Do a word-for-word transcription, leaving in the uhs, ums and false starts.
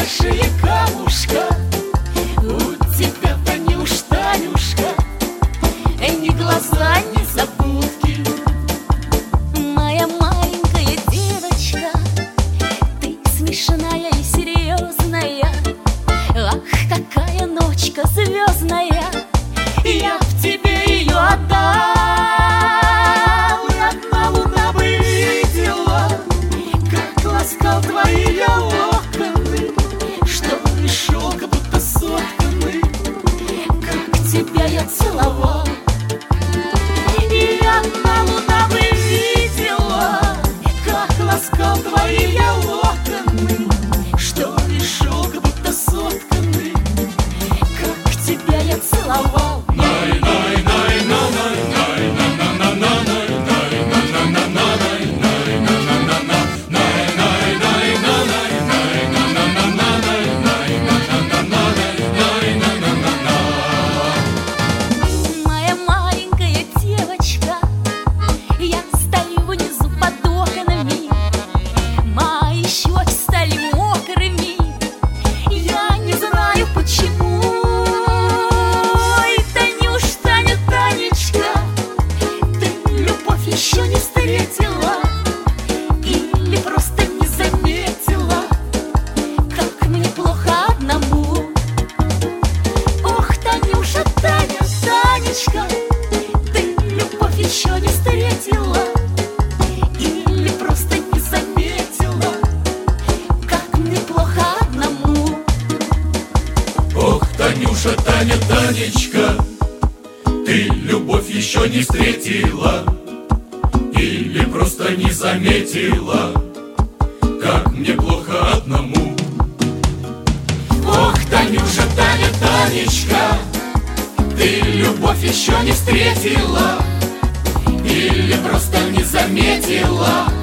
большие камушка. У тебя, Танюш, Танюшка, ни глаза, ни забудки. Моя маленькая девочка, ты смешная и серьезная. Ах, какая ночка звездная, Я в тебе ее отдал. Одна луна бы видела, как ласкал твои я локоны, что и шелка будто сотканы, как тебя я целовал. И одна луна бы видела, как ласкал твои я локоны, что и шелка будто сотканы, как тебя я целовал. моя маленькая девочка, я стою внизу под окнами, мои щеки стали мокрыми, я не знаю почему. И Танюш, Таня, Танечка, ты любовь еще не встретила или просто не заметила, как мне плохо одному. Ох, Танюша, Таня, Танечка, ты любовь еще не встретила или просто не заметила, как мне плохо одному. Ох, Танюша, Таня, Танечка, ты любовь еще не встретила или просто не заметила, как мне плохо одному. Ох, Танюша, Таня, Танечка, ты любовь еще не встретила или просто не заметила,